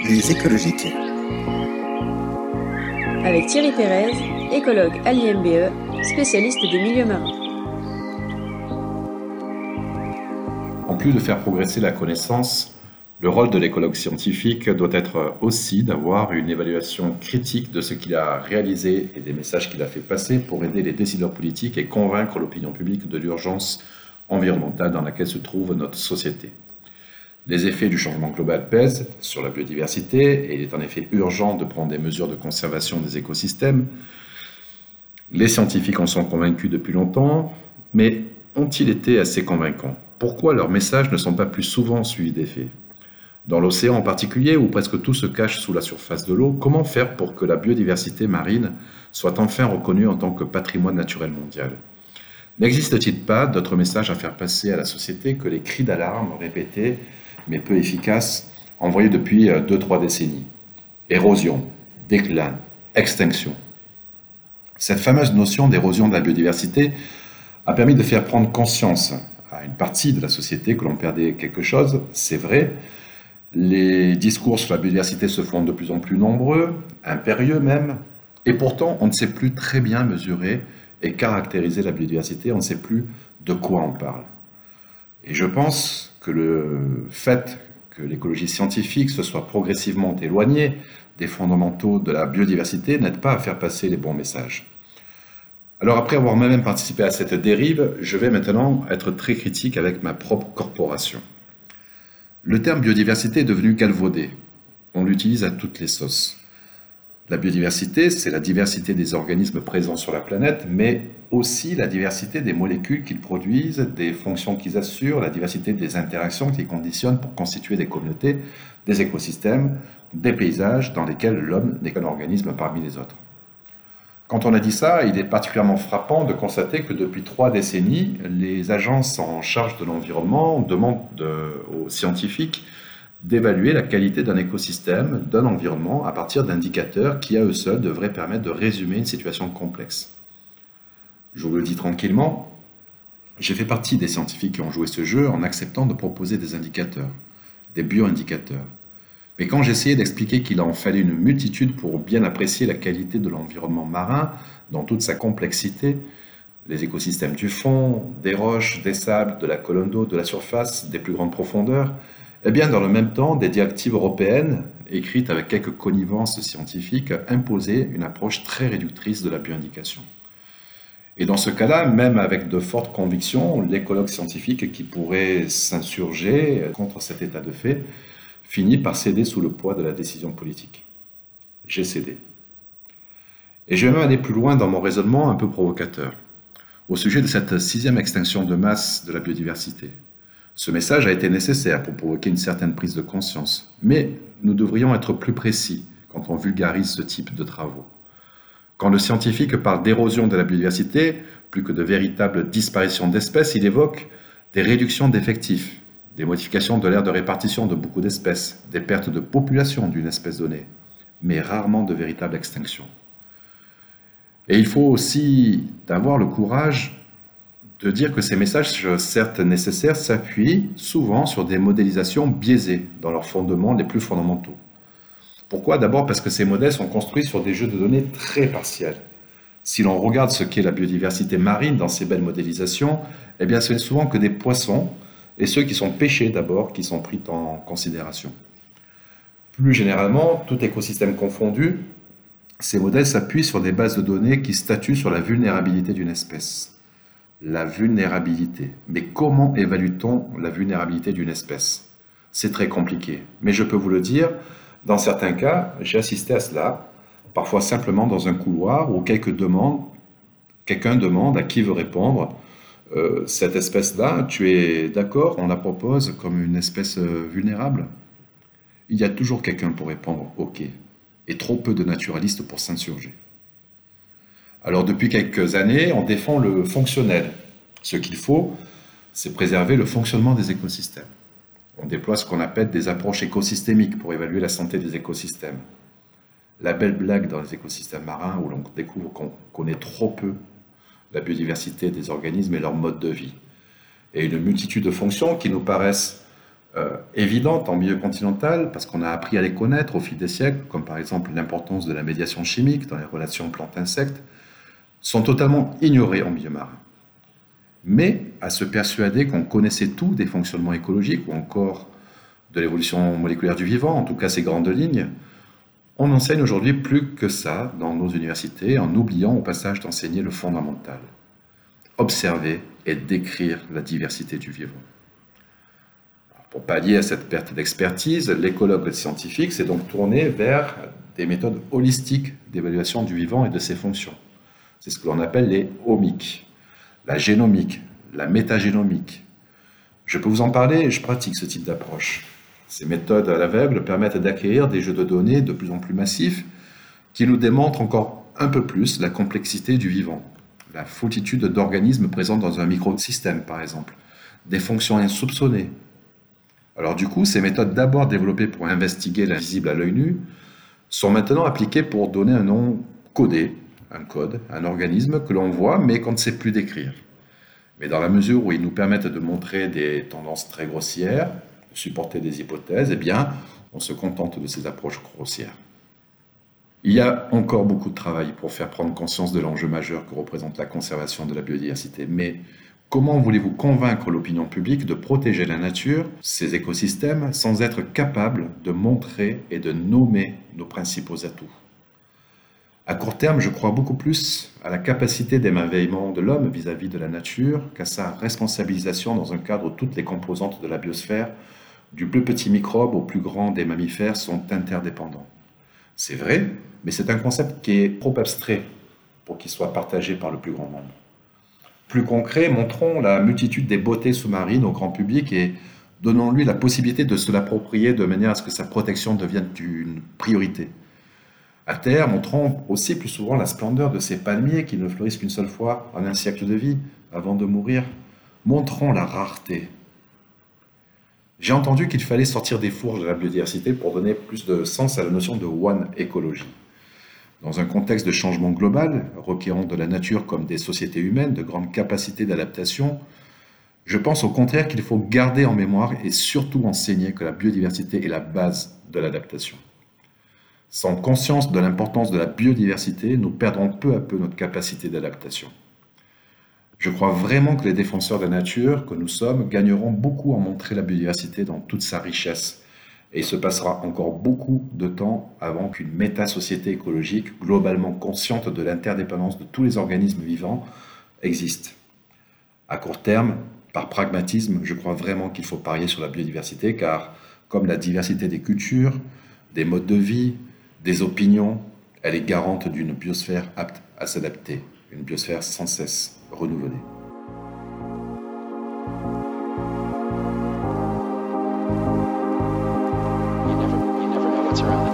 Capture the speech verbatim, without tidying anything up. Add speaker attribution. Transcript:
Speaker 1: Les écologiques.
Speaker 2: Avec Thierry Pérez, écologue à l'I M B E, spécialiste des milieux marins.
Speaker 3: En plus de faire progresser la connaissance, le rôle de l'écologue scientifique doit être aussi d'avoir une évaluation critique de ce qu'il a réalisé et des messages qu'il a fait passer pour aider les décideurs politiques et convaincre l'opinion publique de l'urgence environnementale dans laquelle se trouve notre société. Les effets du changement global pèsent sur la biodiversité et il est en effet urgent de prendre des mesures de conservation des écosystèmes. Les scientifiques en sont convaincus depuis longtemps, mais ont-ils été assez convaincants ? Pourquoi leurs messages ne sont pas plus souvent suivis d'effets ? Dans l'océan en particulier, où presque tout se cache sous la surface de l'eau, comment faire pour que la biodiversité marine soit enfin reconnue en tant que patrimoine naturel mondial ? N'existe-t-il pas d'autres messages à faire passer à la société que les cris d'alarme répétés, mais peu efficaces, envoyés depuis deux trois décennies ? Érosion, déclin, extinction. Cette fameuse notion d'érosion de la biodiversité a permis de faire prendre conscience à une partie de la société que l'on perdait quelque chose, c'est vrai. Les discours sur la biodiversité se font de plus en plus nombreux, impérieux même, et pourtant on ne sait plus très bien mesurer et caractériser la biodiversité, on ne sait plus de quoi on parle. Et je pense que le fait que l'écologie scientifique se soit progressivement éloignée des fondamentaux de la biodiversité n'aide pas à faire passer les bons messages. Alors après avoir moi-même participé à cette dérive, je vais maintenant être très critique avec ma propre corporation. Le terme biodiversité est devenu galvaudé. On l'utilise à toutes les sauces. La biodiversité, c'est la diversité des organismes présents sur la planète, mais aussi la diversité des molécules qu'ils produisent, des fonctions qu'ils assurent, la diversité des interactions qu'ils conditionnent pour constituer des communautés, des écosystèmes, des paysages dans lesquels l'homme n'est qu'un organisme parmi les autres. Quand on a dit ça, il est particulièrement frappant de constater que depuis trois décennies, les agences en charge de l'environnement demandent aux scientifiques d'évaluer la qualité d'un écosystème, d'un environnement, à partir d'indicateurs qui, à eux seuls, devraient permettre de résumer une situation complexe. Je vous le dis tranquillement, j'ai fait partie des scientifiques qui ont joué ce jeu en acceptant de proposer des indicateurs, des bioindicateurs. Mais quand j'essayais d'expliquer qu'il en fallait une multitude pour bien apprécier la qualité de l'environnement marin dans toute sa complexité, les écosystèmes du fond, des roches, des sables, de la colonne d'eau, de la surface, des plus grandes profondeurs, eh bien dans le même temps, des directives européennes, écrites avec quelques connivences scientifiques, imposaient une approche très réductrice de la bioindication. Et dans ce cas-là, même avec de fortes convictions, l'écologue scientifique qui pourrait s'insurger contre cet état de fait, finit par céder sous le poids de la décision politique. J'ai cédé. Et je vais même aller plus loin dans mon raisonnement un peu provocateur, au sujet de cette sixième extinction de masse de la biodiversité. Ce message a été nécessaire pour provoquer une certaine prise de conscience, mais nous devrions être plus précis quand on vulgarise ce type de travaux. Quand le scientifique parle d'érosion de la biodiversité, plus que de véritable disparition d'espèces, il évoque des réductions d'effectifs, des modifications de l'aire de répartition de beaucoup d'espèces, des pertes de population d'une espèce donnée, mais rarement de véritables extinctions. Et il faut aussi avoir le courage de dire que ces messages, certes nécessaires, s'appuient souvent sur des modélisations biaisées dans leurs fondements les plus fondamentaux. Pourquoi ? D'abord parce que ces modèles sont construits sur des jeux de données très partiels. Si l'on regarde ce qu'est la biodiversité marine dans ces belles modélisations, eh bien ce n'est souvent que des poissons, et ceux qui sont pêchés d'abord, qui sont pris en considération. Plus généralement, tout écosystème confondu, ces modèles s'appuient sur des bases de données qui statuent sur la vulnérabilité d'une espèce. La vulnérabilité. Mais comment évalue-t-on la vulnérabilité d'une espèce ? C'est très compliqué. Mais je peux vous le dire, dans certains cas, j'ai assisté à cela, parfois simplement dans un couloir où quelques demandes, quelqu'un demande à qui veut répondre. Euh, cette espèce-là, tu es d'accord, on la propose comme une espèce euh, vulnérable ? Il y a toujours quelqu'un pour répondre « OK » et trop peu de naturalistes pour s'insurger. Alors depuis quelques années, on défend le fonctionnel. Ce qu'il faut, c'est préserver le fonctionnement des écosystèmes. On déploie ce qu'on appelle des approches écosystémiques pour évaluer la santé des écosystèmes. La belle blague dans les écosystèmes marins où l'on découvre qu'on connaît trop peu la biodiversité des organismes et leur mode de vie. Et une multitude de fonctions qui nous paraissent euh, évidentes en milieu continental, parce qu'on a appris à les connaître au fil des siècles, comme par exemple l'importance de la médiation chimique dans les relations plantes-insectes, sont totalement ignorées en milieu marin. Mais à se persuader qu'on connaissait tout des fonctionnements écologiques ou encore de l'évolution moléculaire du vivant, en tout cas ces grandes lignes, on n'enseigne aujourd'hui plus que ça dans nos universités, en oubliant au passage d'enseigner le fondamental. Observer et décrire la diversité du vivant. Pour pallier à cette perte d'expertise, l'écologue scientifique s'est donc tourné vers des méthodes holistiques d'évaluation du vivant et de ses fonctions. C'est ce que l'on appelle les omiques, la génomique, la métagénomique. Je peux vous en parler et je pratique ce type d'approche. Ces méthodes à l'aveugle permettent d'acquérir des jeux de données de plus en plus massifs qui nous démontrent encore un peu plus la complexité du vivant, la foultitude d'organismes présents dans un microsystème par exemple, des fonctions insoupçonnées. Alors du coup, ces méthodes d'abord développées pour investiguer l'invisible à l'œil nu sont maintenant appliquées pour donner un nom codé, un code, un organisme que l'on voit mais qu'on ne sait plus décrire. Mais dans la mesure où ils nous permettent de montrer des tendances très grossières, de supporter des hypothèses, eh bien, on se contente de ces approches grossières. Il y a encore beaucoup de travail pour faire prendre conscience de l'enjeu majeur que représente la conservation de la biodiversité. Mais comment voulez-vous convaincre l'opinion publique de protéger la nature, ses écosystèmes, sans être capable de montrer et de nommer nos principaux atouts ? À court terme, je crois beaucoup plus à la capacité d'émerveillement de l'homme vis-à-vis de la nature qu'à sa responsabilisation dans un cadre où toutes les composantes de la biosphère, du plus petit microbe au plus grand des mammifères, sont interdépendants. C'est vrai, mais c'est un concept qui est trop abstrait pour qu'il soit partagé par le plus grand nombre. Plus concret, montrons la multitude des beautés sous-marines au grand public et donnons-lui la possibilité de se l'approprier de manière à ce que sa protection devienne une priorité. À terre, montrons aussi plus souvent la splendeur de ces palmiers qui ne fleurissent qu'une seule fois en un siècle de vie, avant de mourir. Montrons la rareté. J'ai entendu qu'il fallait sortir des fourches de la biodiversité pour donner plus de sens à la notion de one écologie. Dans un contexte de changement global, requérant de la nature comme des sociétés humaines de grandes capacités d'adaptation, je pense au contraire qu'il faut garder en mémoire et surtout enseigner que la biodiversité est la base de l'adaptation. Sans conscience de l'importance de la biodiversité, nous perdrons peu à peu notre capacité d'adaptation. Je crois vraiment que les défenseurs de la nature que nous sommes gagneront beaucoup à montrer la biodiversité dans toute sa richesse. Et il se passera encore beaucoup de temps avant qu'une méta-société écologique globalement consciente de l'interdépendance de tous les organismes vivants existe. À court terme, par pragmatisme, je crois vraiment qu'il faut parier sur la biodiversité car, comme la diversité des cultures, des modes de vie, des opinions, elle est garante d'une biosphère apte à s'adapter, une biosphère sans cesse renouvelée.
Speaker 1: You never, you never know what's around